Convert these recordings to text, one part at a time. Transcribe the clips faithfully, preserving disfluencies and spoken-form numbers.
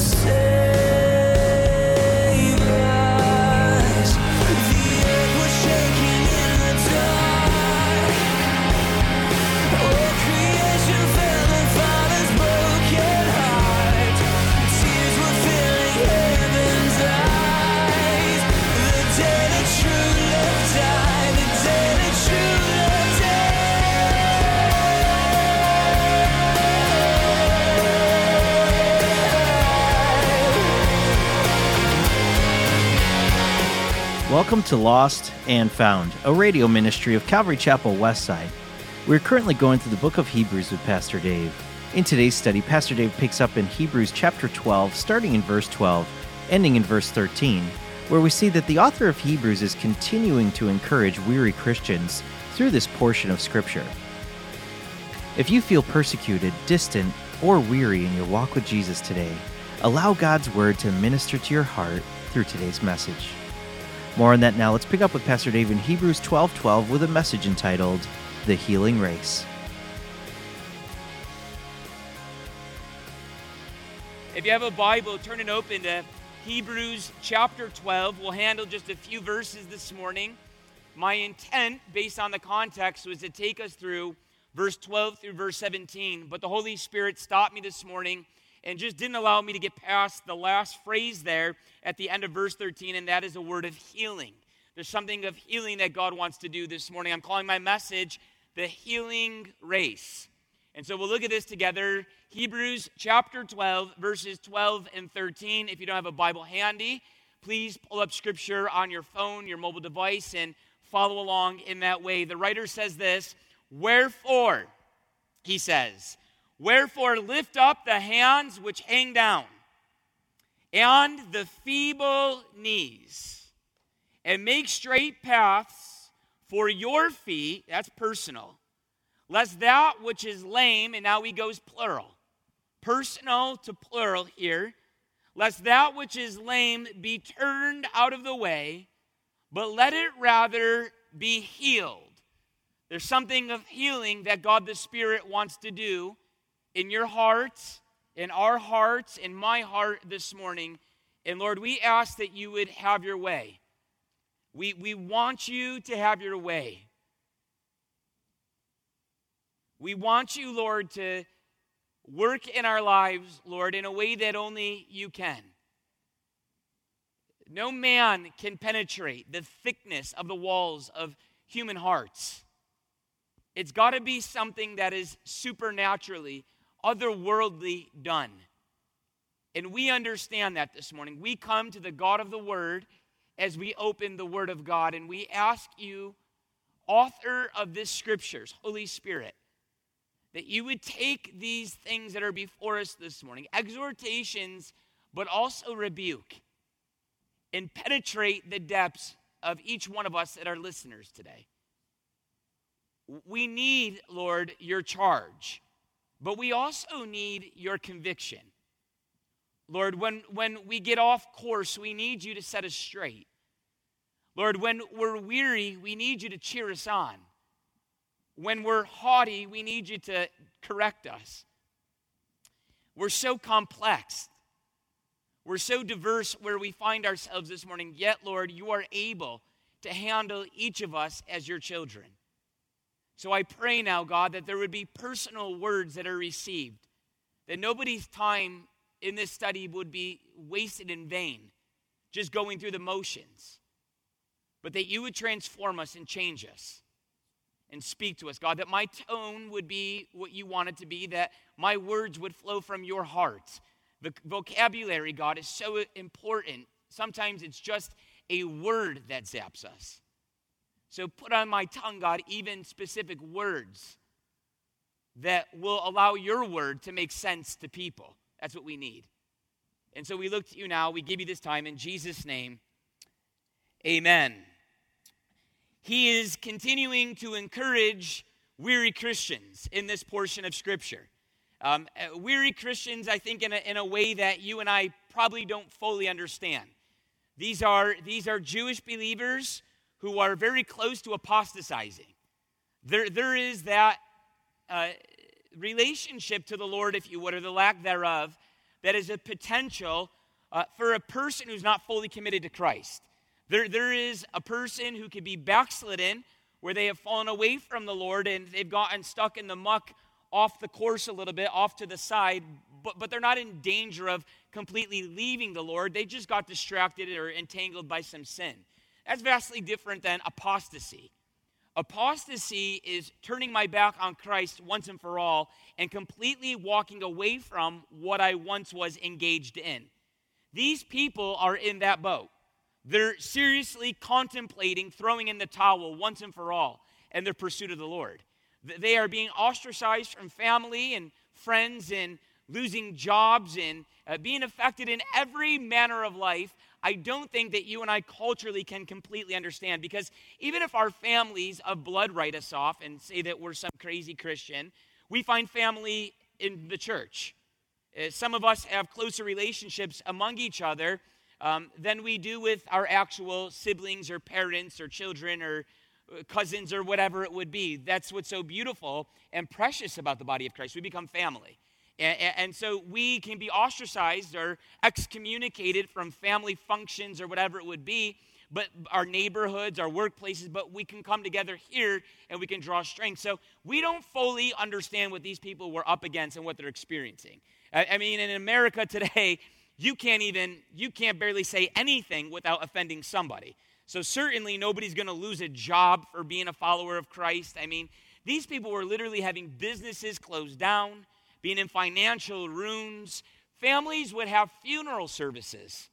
Welcome to Lost and Found, a radio ministry of Calvary Chapel Westside. We're currently going through the book of Hebrews with Pastor Dave. In today's study, Pastor Dave picks up in Hebrews chapter twelve, starting in verse twelve, ending in verse thirteen, where we see that the author of Hebrews is continuing to encourage weary Christians through this portion of Scripture. If you feel persecuted, distant, or weary in your walk with Jesus today, allow God's Word to minister to your heart through today's message. More on that now. Let's pick up with Pastor Dave in Hebrews twelve twelve with a message entitled, The Healing Race. If you have a Bible, turn it open to Hebrews chapter twelve. We'll handle just a few verses this morning. My intent, based on the context, was to take us through verse twelve through verse seventeen, but the Holy Spirit stopped me this morning and just didn't allow me to get past the last phrase there at the end of verse thirteen, and that is a word of healing. There's something of healing that God wants to do this morning. I'm calling my message, The Healing Race. And so we'll look at this together. Hebrews chapter twelve, verses twelve and thirteen. If you don't have a Bible handy, please pull up Scripture on your phone, your mobile device, and follow along in that way. The writer says this, Wherefore, he says, Wherefore lift up the hands which hang down, and the feeble knees, and make straight paths for your feet, that's personal, lest that which is lame, and now he goes plural, personal to plural here, lest that which is lame be turned out of the way, but let it rather be healed. There's something of healing that God the Spirit wants to do in your hearts, in our hearts, in my heart this morning. And Lord, we ask that you would have your way. We, we want you to have your way. We want you, Lord, to work in our lives, Lord, in a way that only you can. No man can penetrate the thickness of the walls of human hearts. It's got to be something that is supernaturally, otherworldly done. And we understand that this morning. We come to the God of the Word as we open the Word of God, and we ask you, author of this Scriptures, Holy Spirit, that you would take these things that are before us this morning, exhortations, but also rebuke, and penetrate the depths of each one of us that are listeners today. We need, Lord, your charge, but we also need your conviction. Lord, when, when we get off course, we need you to set us straight. Lord, when we're weary, we need you to cheer us on. When we're haughty, we need you to correct us. We're so complex. We're so diverse where we find ourselves this morning, yet, Lord, you are able to handle each of us as your children. So I pray now, God, that there would be personal words that are received, that nobody's time in this study would be wasted in vain, just going through the motions, but that you would transform us and change us and speak to us, God, that my tone would be what you want it to be, that my words would flow from your heart. The vocabulary, God, is so important. Sometimes it's just a word that zaps us. So put on my tongue, God, even specific words that will allow your word to make sense to people. That's what we need. And so we look to you now. We give you this time in Jesus' name. Amen. He is continuing to encourage weary Christians in this portion of Scripture. Um, weary Christians, I think, in a, in a way that you and I probably don't fully understand. These are, these are Jewish believers who are very close to apostatizing. There, there is that uh, relationship to the Lord, if you would, or the lack thereof, that is a potential uh, for a person who's not fully committed to Christ. There, there is a person who could be backslidden, where they have fallen away from the Lord and they've gotten stuck in the muck off the course a little bit, off to the side, but, but they're not in danger of completely leaving the Lord. They just got distracted or entangled by some sin. That's vastly different than apostasy. Apostasy is turning my back on Christ once and for all and completely walking away from what I once was engaged in. These people are in that boat. They're seriously contemplating throwing in the towel once and for all in their pursuit of the Lord. They are being ostracized from family and friends and losing jobs and uh, being affected in every manner of life. I don't think that you and I culturally can completely understand, because even if our families of blood write us off and say that we're some crazy Christian, we find family in the church. Uh, some of us have closer relationships among each other um, than we do with our actual siblings or parents or children or cousins or whatever it would be. That's what's so beautiful and precious about the body of Christ. We become family. And, and so we can be ostracized or excommunicated from family functions or whatever it would be, but our neighborhoods, our workplaces, but we can come together here and we can draw strength. So we don't fully understand what these people were up against and what they're experiencing. I, I mean, in America today, you can't even, you can't barely say anything without offending somebody. So certainly nobody's going to lose a job for being a follower of Christ. I mean, these people were literally having businesses closed down, being in financial ruins. Families would have funeral services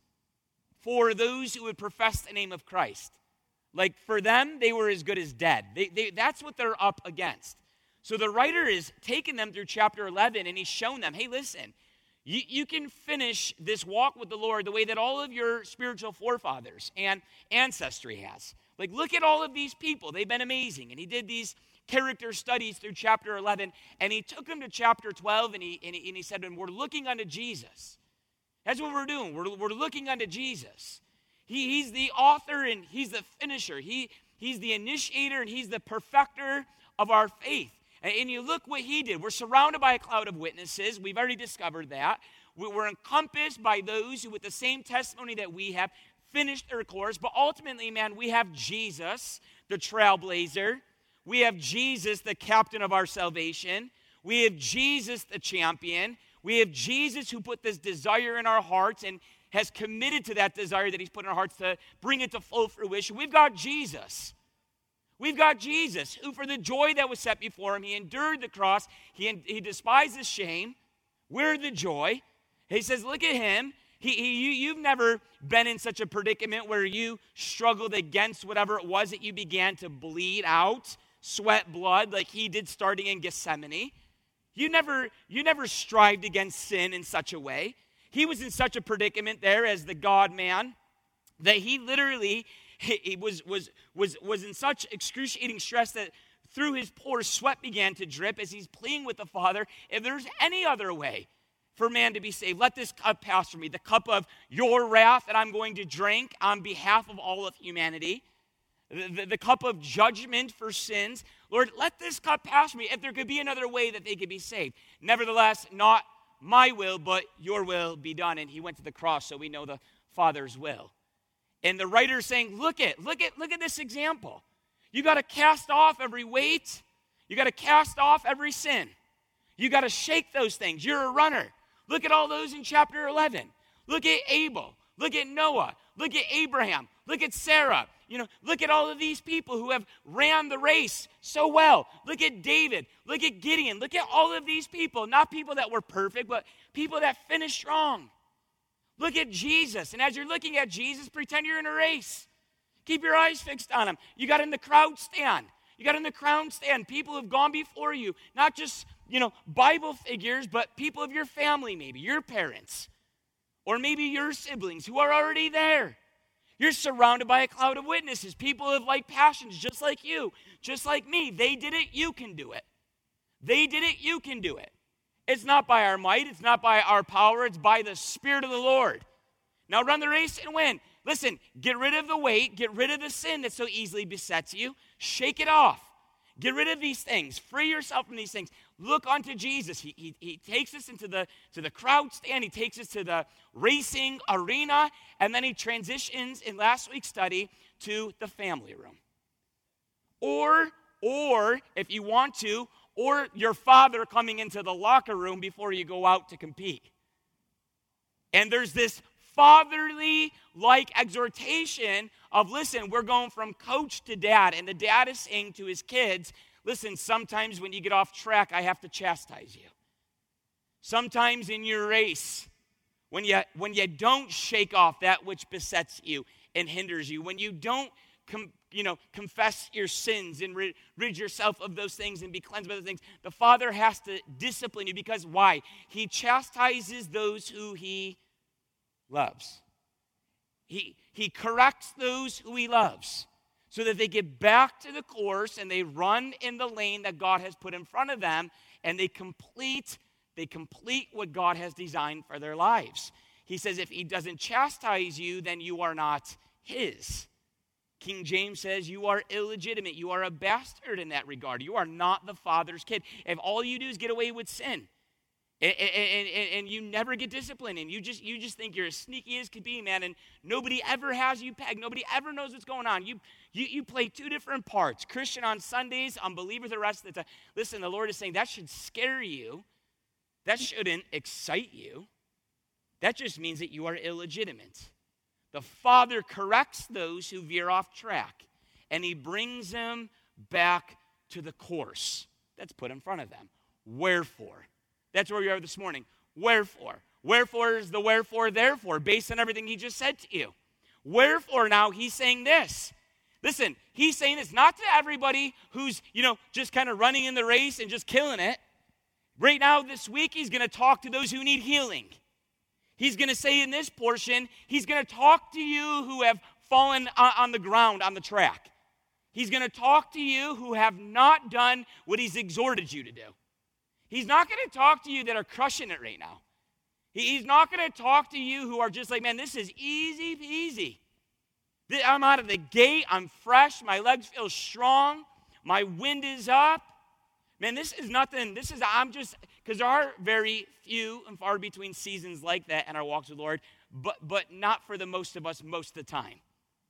for those who would profess the name of Christ. Like, for them, they were as good as dead. They, they, that's what they're up against. So the writer is taking them through chapter eleven, and he's shown them, hey, listen, you, you can finish this walk with the Lord the way that all of your spiritual forefathers and ancestry has. Like, look at all of these people. They've been amazing. And he did these character studies through chapter eleven, and he took them to chapter twelve, and he, and he, and he said, and we're looking unto Jesus. That's what we're doing. We're, we're looking unto Jesus. He, he's the author, and he's the finisher. He, he's the initiator, and he's the perfecter of our faith. And, and you look what he did. We're surrounded by a cloud of witnesses. We've already discovered that. We, we're encompassed by those who, with the same testimony that we have, finished their course. But ultimately, man, we have Jesus, the trailblazer. We have Jesus, the captain of our salvation. We have Jesus, the champion. We have Jesus who put this desire in our hearts and has committed to that desire that he's put in our hearts to bring it to full fruition. We've got Jesus. We've got Jesus, who for the joy that was set before him, he endured the cross. He, he despised the shame. We're the joy. He says, look at him. He, he, you, you've never been in such a predicament where you struggled against whatever it was that you began to bleed out, sweat blood, like he did starting in Gethsemane. You never, you never strived against sin in such a way. He was in such a predicament there as the God-man that he literally he, he was, was, was, was in such excruciating stress that through his pores sweat began to drip as he's pleading with the Father, if there's any other way for man to be saved, let this cup pass from me, the cup of your wrath that I'm going to drink on behalf of all of humanity. The, the, the cup of judgment for sins. Lord, let this cup pass from me. If there could be another way that they could be saved. Nevertheless, not my will, but your will be done. And he went to the cross, so we know the Father's will. And the writer's saying, look at, look at, look at this example. You got to cast off every weight. You got to cast off every sin. You got to shake those things. You're a runner. Look at all those in chapter eleven. Look at Abel. Look at Noah. Look at Abraham. Look at Sarah. You know, look at all of these people who have ran the race so well. Look at David. Look at Gideon. Look at all of these people. Not people that were perfect, but people that finished strong. Look at Jesus. And as you're looking at Jesus, pretend you're in a race. Keep your eyes fixed on him. You got in the crowd stand. You got in the crowd stand. People who have gone before you. Not just, you know, Bible figures, but people of your family maybe. Your parents. Or maybe your siblings who are already there. You're surrounded by a cloud of witnesses, people of like passions, just like you, just like me. They did it, you can do it. They did it, you can do it. It's not by our might, it's not by our power, it's by the Spirit of the Lord. Now run the race and win. Listen, get rid of the weight, get rid of the sin that so easily besets you, shake it off. Get rid of these things. Free yourself from these things. Look unto Jesus. He, he, he takes us into the, to the crowd stand. He takes us to the racing arena. And then he transitions in last week's study to the family room. Or, or if you want to, or your father coming into the locker room before you go out to compete. And there's this fatherly-like exhortation of, listen, we're going from coach to dad. And the dad is saying to his kids, listen, sometimes when you get off track, I have to chastise you. Sometimes in your race, when you, when you don't shake off that which besets you and hinders you, when you don't com, you know, confess your sins and rid, rid yourself of those things and be cleansed by those things, the Father has to discipline you. Because why? He chastises those who he loves. He, he corrects those who he loves so that they get back to the course and they run in the lane that God has put in front of them, and they complete, they complete what God has designed for their lives. He says if he doesn't chastise you, then you are not his. King James says you are illegitimate. You are a bastard in that regard. You are not the Father's kid. If all you do is get away with sin, And, and, and, and you never get disciplined, and you just you just think you're as sneaky as could be, man, and nobody ever has you pegged. Nobody ever knows what's going on. You, you you play two different parts, Christian on Sundays, unbeliever the rest of the time. Listen, the Lord is saying that should scare you. That shouldn't excite you. That just means that you are illegitimate. The Father corrects those who veer off track, and he brings them back to the course that's put in front of them. Wherefore? That's where we are this morning. Wherefore? Wherefore is the wherefore, therefore, based on everything he just said to you. Wherefore now he's saying this. Listen, he's saying this not to everybody who's, you know, just kind of running in the race and just killing it. Right now this week, he's going to talk to those who need healing. He's going to say in this portion, he's going to talk to you who have fallen on the ground, on the track. He's going to talk to you who have not done what he's exhorted you to do. He's not going to talk to you that are crushing it right now. He's not going to talk to you who are just like, man, this is easy peasy. I'm out of the gate. I'm fresh. My legs feel strong. My wind is up. Man, this is nothing. This is, I'm just, because there are very few and far between seasons like that in our walks with the Lord, but, but not for the most of us most of the time.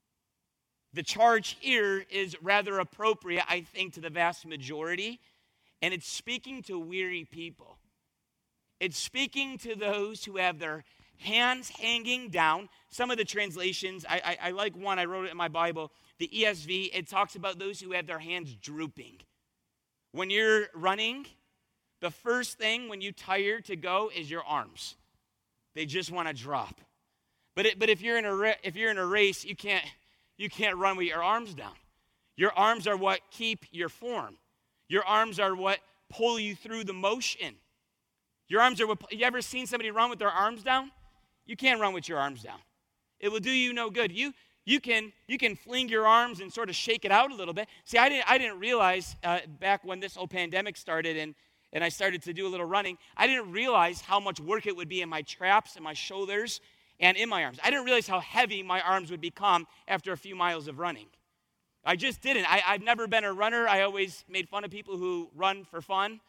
The charge here is rather appropriate, I think, to the vast majority. And it's speaking to weary people. It's speaking to those who have their hands hanging down. Some of the translations, I, I, I like one, I wrote it in my Bible, the E S V, it talks about those who have their hands drooping. When you're running, the first thing when you tire to go is your arms. They just want to drop. But it, but if you're in a if you're in a race, you can't you can't run with your arms down. Your arms are what keep your form. Your arms are what pull you through the motion. Your arms are what, you ever seen somebody run with their arms down? You can't run with your arms down. It will do you no good. You you can you can fling your arms and sort of shake it out a little bit. See, I didn't I didn't realize uh, back when this whole pandemic started and, and I started to do a little running, I didn't realize how much work it would be in my traps and my shoulders and in my arms. I didn't realize how heavy my arms would become after a few miles of running. I just didn't. I, I've never been a runner. I always made fun of people who run for fun.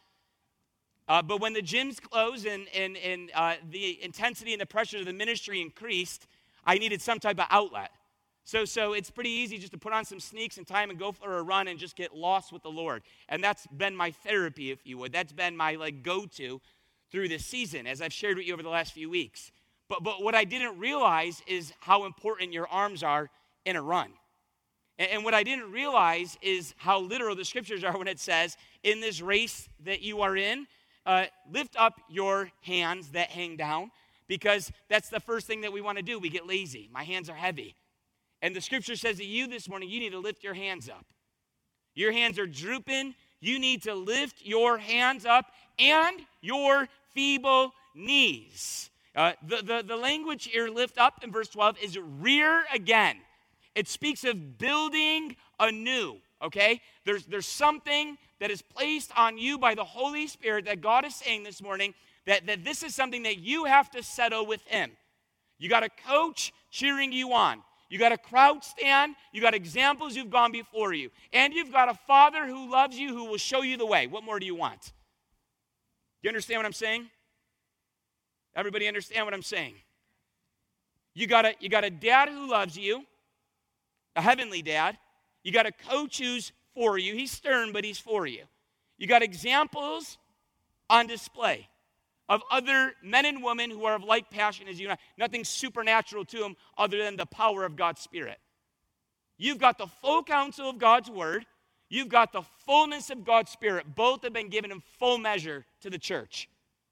Uh, but when the gyms closed and, and, and uh, the intensity and the pressure of the ministry increased, I needed some type of outlet. So, so it's pretty easy just to put on some sneaks and time and go for a run and just get lost with the Lord. And that's been my therapy, if you would. That's been my like go-to through this season, as I've shared with you over the last few weeks. But, but what I didn't realize is how important your arms are in a run. And what I didn't realize is how literal the scriptures are when it says, in this race that you are in, uh, lift up your hands that hang down, because that's the first thing that we want to do. We get lazy. My hands are heavy. And the scripture says to you this morning, you need to lift your hands up. Your hands are drooping. You need to lift your hands up and your feeble knees. Uh, the, the, the language here, lift up in verse twelve, is rear again. It speaks of building anew, okay? There's, there's something that is placed on you by the Holy Spirit that God is saying this morning that, that this is something that you have to settle with him. You got a coach cheering you on. You got a crowd stand. You got examples who've gone before you. And you've got a Father who loves you, who will show you the way. What more do you want? You understand what I'm saying? Everybody understand what I'm saying? You got a, you got a dad who loves you, a heavenly dad. You got a coach who's for you. He's stern, but he's for you. You got examples on display of other men and women who are of like passion as you and I. Nothing supernatural to them other than the power of God's Spirit. You've got the full counsel of God's Word. You've got the fullness of God's Spirit. Both have been given in full measure to the church.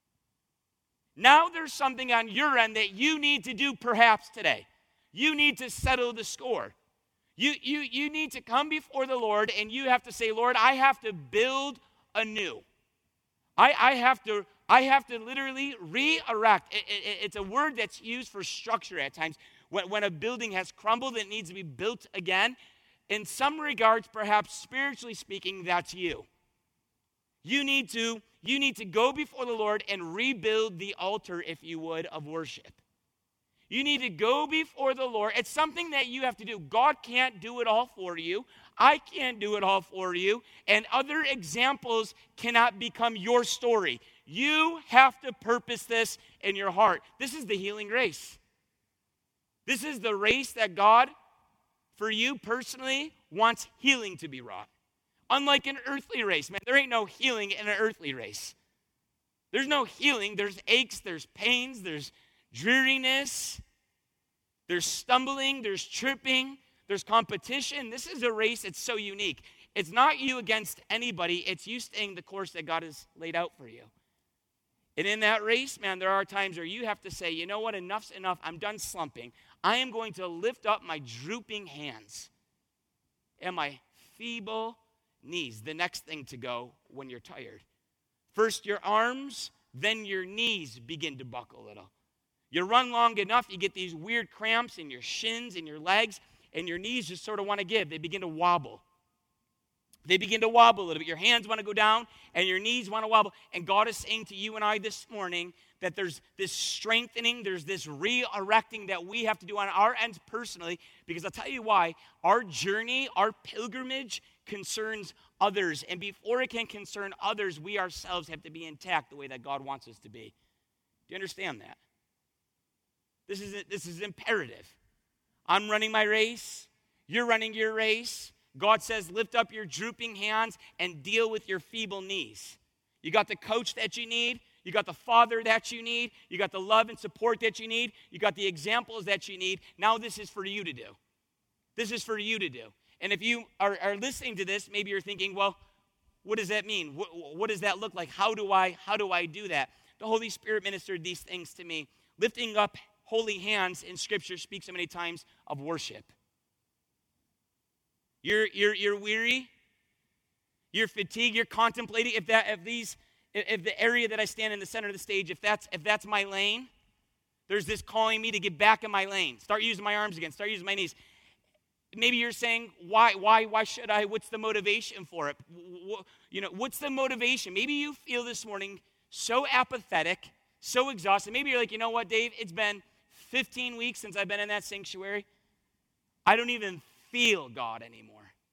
Now there's something on your end that you need to do perhaps today. You need to settle the score. You, you, you need to come before the Lord and you have to say, Lord, I have to build anew. I, I have to I have to literally re-erect. It, it, it's a word that's used for structure at times. When, when a building has crumbled, it needs to be built again. In some regards, perhaps spiritually speaking, that's you. You need to, you need to go before the Lord and rebuild the altar, if you would, of worship. You need to go before the Lord. It's something that you have to do. God can't do it all for you. I can't do it all for you. And other examples cannot become your story. You have to purpose this in your heart. This is the healing race. This is the race that God, for you personally, wants healing to be wrought. Unlike an earthly race, man, there ain't no healing in an earthly race. There's no healing. There's aches, there's pains, there's dreariness, there's stumbling, there's tripping, there's competition. This is a race that's so unique. It's not you against anybody. It's you staying the course that God has laid out for you. And in that race, man, there are times where you have to say, you know what, enough's enough. I'm done slumping. I am going to lift up my drooping hands and my feeble knees. The next thing to go when you're tired. First your arms, then your knees begin to buckle a little. You run long enough, you get these weird cramps in your shins and your legs, and your knees just sort of want to give. They begin to wobble. They begin to wobble a little bit. Your hands want to go down, and your knees want to wobble. And God is saying to you and I this morning that there's this strengthening, there's this re-erecting that we have to do on our ends personally, because I'll tell you why. Our journey, our pilgrimage concerns others. And before it can concern others, we ourselves have to be intact the way that God wants us to be. Do you understand that? This is, this is imperative. I'm running my race. You're running your race. God says, lift up your drooping hands and deal with your feeble knees. You got the coach that you need. You got the father that you need. You got the love and support that you need. You got the examples that you need. Now this is for you to do. This is for you to do. And if you are, are listening to this, maybe you're thinking, well, what does that mean? What, what does that look like? How do I, how do I do that? The Holy Spirit ministered these things to me. Lifting up holy hands in Scripture speaks so many times of worship. You're, you're, you're weary. You're fatigued. You're contemplating. If that, if these, if the area that I stand in the center of the stage, if that's, if that's my lane, there's this calling me to get back in my lane. Start using my arms again. Start using my knees. Maybe you're saying, why, why, why should I? What's the motivation for it? You know, what's the motivation? Maybe you feel this morning so apathetic, so exhausted. Maybe you're like, you know what, Dave? It's been fifteen weeks since I've been in that sanctuary. I don't even feel God anymore.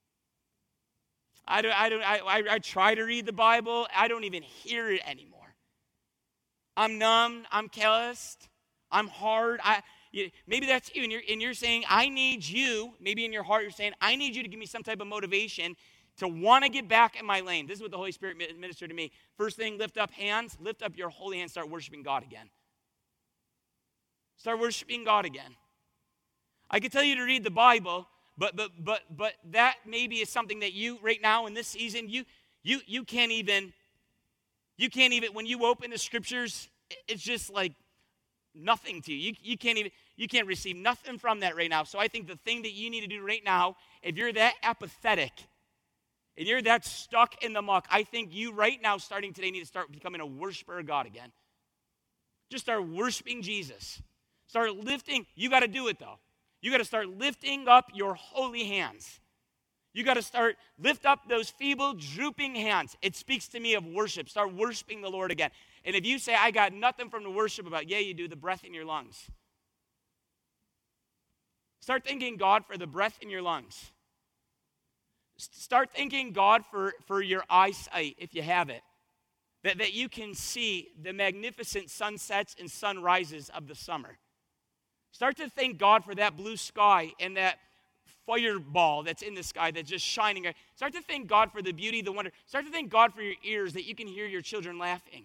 I don't. I don't. I, I, I try to read the Bible. I don't even hear it anymore. I'm numb. I'm calloused. I'm hard. I. You, maybe that's you, and you're and you're saying, I need you. Maybe in your heart you're saying, I need you to give me some type of motivation to want to get back in my lane. This is what the Holy Spirit ministered to me. First thing, lift up hands. Lift up your holy hands. Start worshiping God again. Start worshiping God again. I could tell you to read the Bible, but but but but that maybe is something that you right now in this season you you you can't even you can't even when you open the Scriptures, it's just like nothing to you. You you can't even you can't receive nothing from that right now. So I think the thing that you need to do right now, if you're that apathetic and you're that stuck in the muck, I think you right now, starting today, need to start becoming a worshiper of God again. Just start worshiping Jesus. Start lifting. You got to do it, though. You got to start lifting up your holy hands. You got to start, lift up those feeble, drooping hands. It speaks to me of worship. Start worshiping the Lord again. And if you say, I got nothing from the worship about, yeah, you do, the breath in your lungs. Start thanking God for the breath in your lungs. Start thanking God for, for your eyesight, if you have it, that, that you can see the magnificent sunsets and sunrises of the summer. Start to thank God for that blue sky and that fireball that's in the sky that's just shining. Start to thank God for the beauty, the wonder. Start to thank God for your ears, that you can hear your children laughing,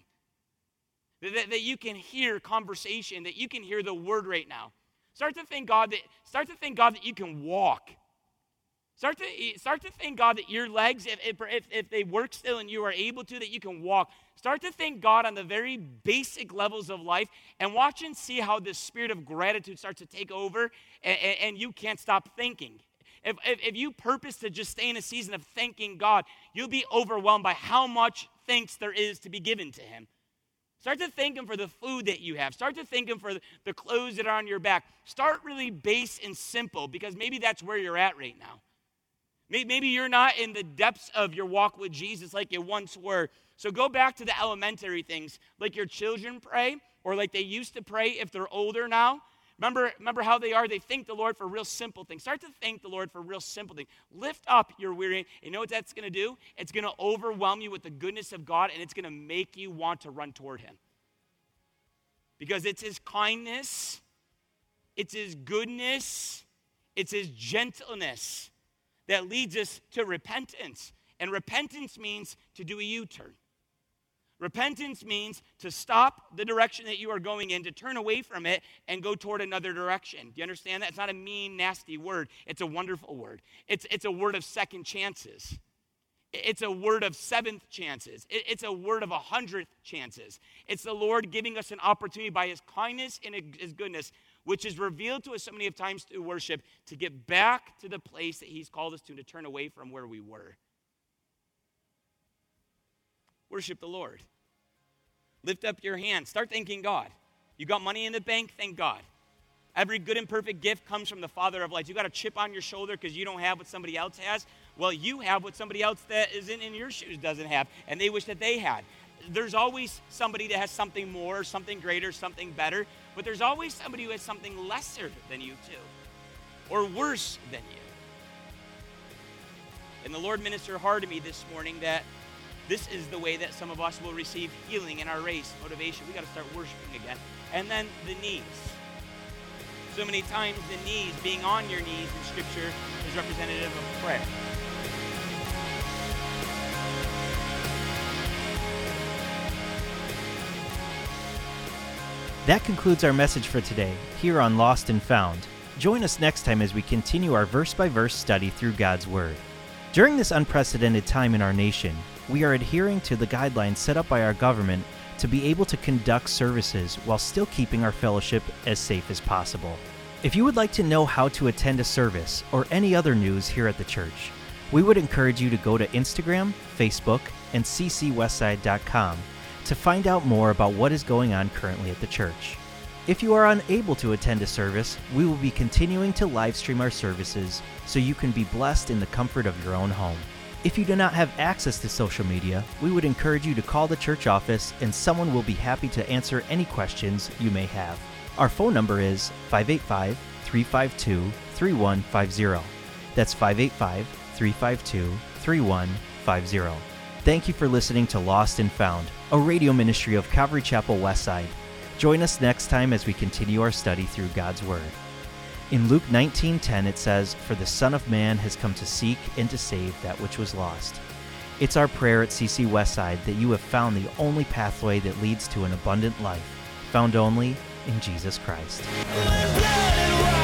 that, that, that you can hear conversation, that you can hear the word right now. Start to thank God that, start to thank God that you can walk. Start to, start to thank God that your legs, if, if, if they work still and you are able to, that you can walk. Start to thank God on the very basic levels of life, and watch and see how the spirit of gratitude starts to take over, and, and, and you can't stop thinking. If, if, if you purpose to just stay in a season of thanking God, you'll be overwhelmed by how much thanks there is to be given to him. Start to thank him for the food that you have. Start to thank him for the clothes that are on your back. Start really base and simple, because maybe that's where you're at right now. Maybe you're not in the depths of your walk with Jesus like you once were. So go back to the elementary things, like your children pray, or like they used to pray if they're older now. Remember, remember how they are? They thank the Lord for real simple things. Start to thank the Lord for real simple things. Lift up your weary. And you know what that's going to do? It's going to overwhelm you with the goodness of God, and it's going to make you want to run toward him. Because it's his kindness, it's his goodness, it's his gentleness that leads us to repentance. And repentance means to do a U-turn. Repentance means to stop the direction that you are going in, to turn away from it and go toward another direction. Do you understand that? It's not a mean, nasty word. It's a wonderful word. It's, it's a word of second chances. It's a word of seventh chances. It, it's a word of a hundredth chances. It's the Lord giving us an opportunity by his kindness and his goodness, which is revealed to us so many of times through worship, to get back to the place that he's called us to, to turn away from where we were. Worship the Lord. Lift up your hands. Start thanking God. You got money in the bank? Thank God. Every good and perfect gift comes from the Father of lights. You got a chip on your shoulder because you don't have what somebody else has? Well, you have what somebody else that isn't in your shoes doesn't have, and they wish that they had. There's always somebody that has something more, something greater, something better, but there's always somebody who has something lesser than you too, or worse than you. And the Lord ministered hard to me this morning that this is the way that some of us will receive healing in our race, motivation. We got to start worshiping again. And then the knees. So many times the knees, being on your knees in Scripture, is representative of prayer. That concludes our message for today, here on Lost and Found. Join us next time as we continue our verse-by-verse study through God's Word. During this unprecedented time in our nation, we are adhering to the guidelines set up by our government to be able to conduct services while still keeping our fellowship as safe as possible. If you would like to know how to attend a service or any other news here at the church, we would encourage you to go to Instagram, Facebook, and c c westside dot com to find out more about what is going on currently at the church. If you are unable to attend a service, we will be continuing to live stream our services so you can be blessed in the comfort of your own home. If you do not have access to social media, we would encourage you to call the church office and someone will be happy to answer any questions you may have. Our phone number is five eight five, three five two, three one five zero. That's five eight five, three five two, three one five zero. Thank you for listening to Lost and Found, a radio ministry of Calvary Chapel Westside. Join us next time as we continue our study through God's Word. In Luke nineteen ten it says, "For the Son of Man has come to seek and to save that which was lost." It's our prayer at C C Westside that you have found the only pathway that leads to an abundant life, found only in Jesus Christ.